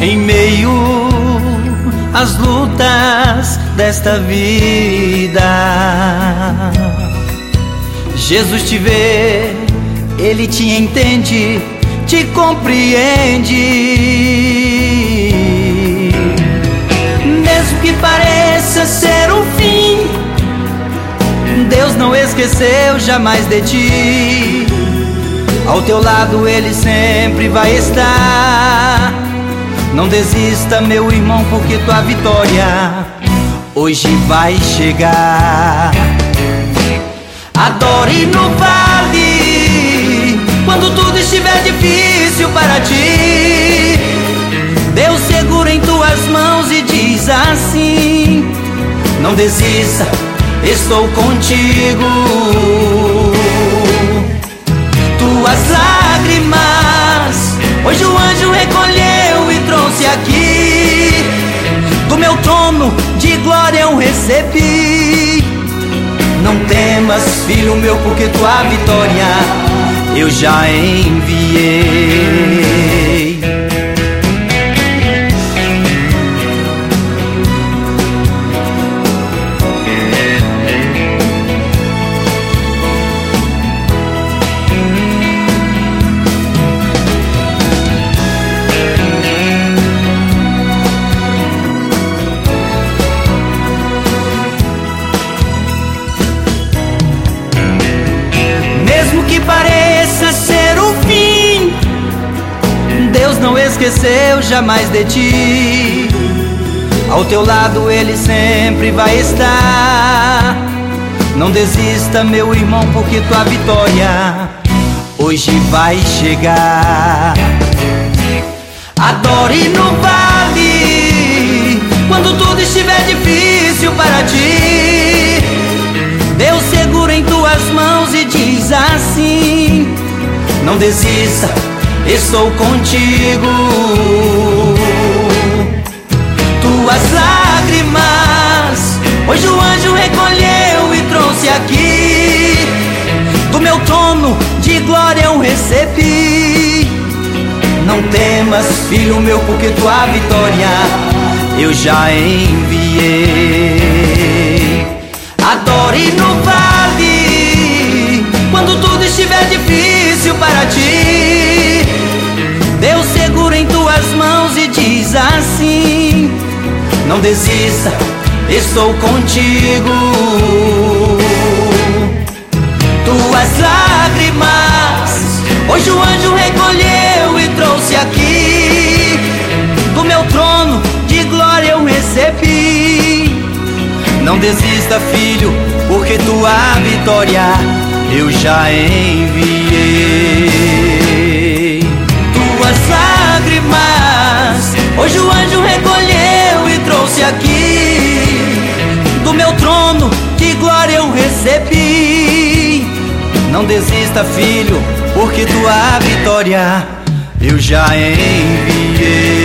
em meio às lutas desta vida. Jesus te vê, Ele te entende, te compreende. Mesmo que pareça ser o fim, Deus não esqueceu jamais de ti. Ao teu lado Ele sempre vai estar. Não desista, meu irmão, porque tua vitória hoje vai chegar. Adore no vale, quando tudo estiver difícil para ti. Deus segura em tuas mãos e diz assim: não desista, estou contigo. Tuas lágrimas hoje o anjo recolheu e trouxe aqui. Do meu trono de glória eu recebi. Não temas, filho meu, porque tua vitória eu já enviei. Que pareça ser o fim, Deus não esqueceu jamais de ti. Ao teu lado Ele sempre vai estar. Não desista, meu irmão, porque tua vitória hoje vai chegar. Adore no vale, quando tudo estiver difícil para ti. Deus segura em tuas mãos e diz assim: não desista, estou contigo. Tuas lágrimas hoje o anjo recolheu e trouxe aqui. Do meu trono de glória eu recebi. Não temas, filho meu, porque tua vitória eu já enviei. Adore no vale, quando tudo estiver difícil para ti. Deus segura em tuas mãos e diz assim: não desista, estou contigo. Tuas lágrimas hoje o anjo recolheu e trouxe aqui. Do meu trono de glória eu recebi. Não desista, filho, porque tua vitória eu já enviei. Tuas lágrimas hoje o anjo recolheu e trouxe aqui. Do meu trono de glória eu recebi. Não desista, filho, porque tua vitória eu já enviei.